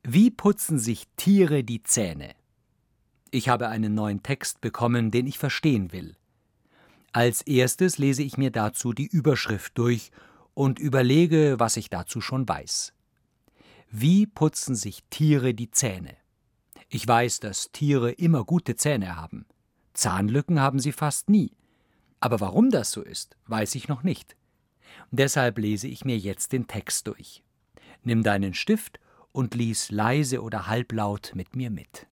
Wie putzen sich Tiere die Zähne? Ich habe einen neuen Text bekommen, den ich verstehen will. Als erstes lese ich mir dazu die Überschrift durch und überlege, was ich dazu schon weiß. Wie putzen sich Tiere die Zähne? Ich weiß, dass Tiere immer gute Zähne haben. Zahnlücken haben sie fast nie. Aber warum das so ist, weiß ich noch nicht. Deshalb lese ich mir jetzt den Text durch. Nimm deinen Stift und lies leise oder halblaut mit mir mit.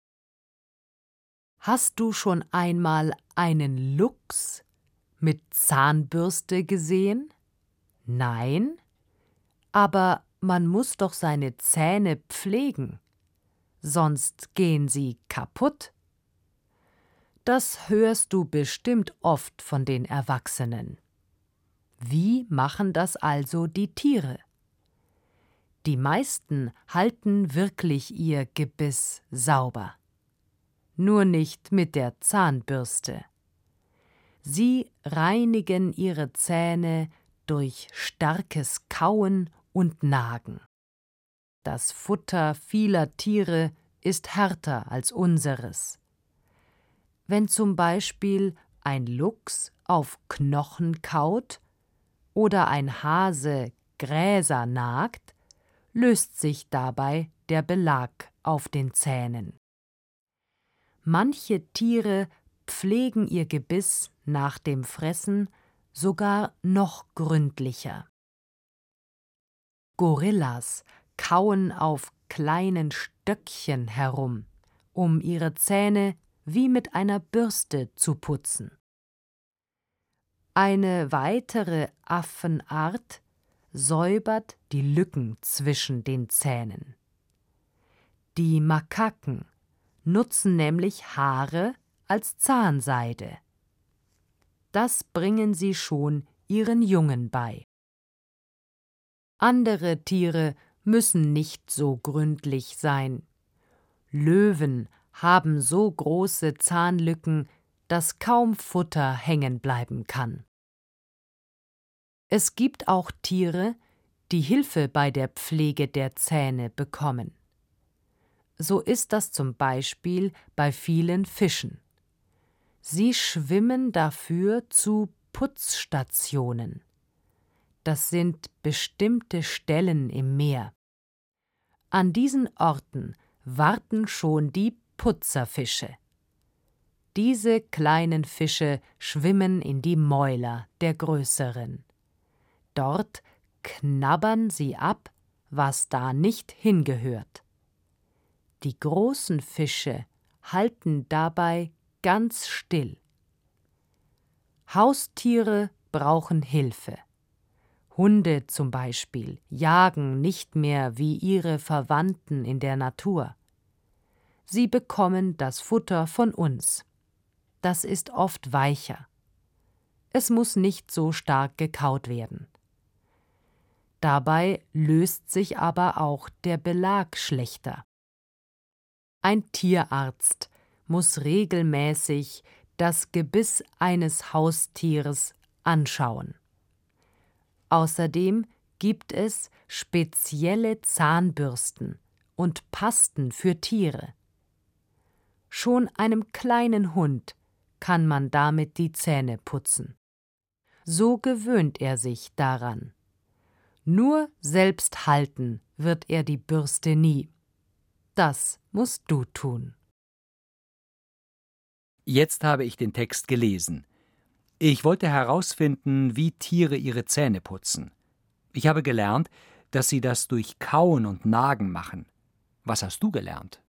Hast du schon einmal einen Luchs mit Zahnbürste gesehen? Nein? Aber man muss doch seine Zähne pflegen, sonst gehen sie kaputt. Das hörst du bestimmt oft von den Erwachsenen. Wie machen das also die Tiere? Die meisten halten wirklich ihr Gebiss sauber. Nur nicht mit der Zahnbürste. Sie reinigen ihre Zähne durch starkes Kauen und Nagen. Das Futter vieler Tiere ist härter als unseres. Wenn zum Beispiel ein Luchs auf Knochen kaut oder ein Hase Gräser nagt, löst sich dabei der Belag auf den Zähnen. Manche Tiere pflegen ihr Gebiss nach dem Fressen sogar noch gründlicher. Gorillas kauen auf kleinen Stöckchen herum, um ihre Zähne wie mit einer Bürste zu putzen. Eine weitere Affenart säubert die Lücken zwischen den Zähnen. Die Makaken nutzen nämlich Haare als Zahnseide. Das bringen sie schon ihren Jungen bei. Andere Tiere müssen nicht so gründlich sein. Löwen haben so große Zahnlücken, dass kaum Futter hängen bleiben kann. Es gibt auch Tiere, die Hilfe bei der Pflege der Zähne bekommen. So ist das zum Beispiel bei vielen Fischen. Sie schwimmen dafür zu Putzstationen. Das sind bestimmte Stellen im Meer. An diesen Orten warten schon die Putzerfische. Diese kleinen Fische schwimmen in die Mäuler der größeren. Dort knabbern sie ab, was da nicht hingehört. Die großen Fische halten dabei ganz still. Haustiere brauchen Hilfe. Hunde zum Beispiel jagen nicht mehr wie ihre Verwandten in der Natur. Sie bekommen das Futter von uns. Das ist oft weicher. Es muss nicht so stark gekaut werden. Dabei löst sich aber auch der Belag schlechter. Ein Tierarzt muss regelmäßig das Gebiss eines Haustiers anschauen. Außerdem gibt es spezielle Zahnbürsten und Pasten für Tiere. Schon einem kleinen Hund kann man damit die Zähne putzen. So gewöhnt er sich daran. Nur selbst halten wird er die Bürste nie. Das musst du tun. Jetzt habe ich den Text gelesen. Ich wollte herausfinden, wie Tiere ihre Zähne putzen. Ich habe gelernt, dass sie das durch Kauen und Nagen machen. Was hast du gelernt?